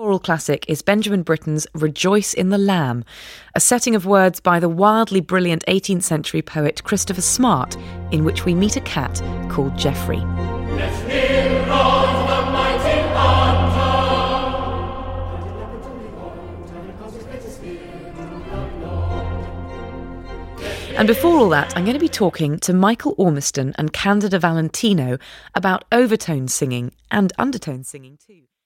choral classic is Benjamin Britten's Rejoice in the Lamb, a setting of words by the wildly brilliant 18th century poet Christopher Smart, in which we meet a cat called Geoffrey. Let's hear roars the mighty hunter. And before all that, I'm going to be talking to Michael Ormiston and Candida Valentino about overtone singing and undertone singing too.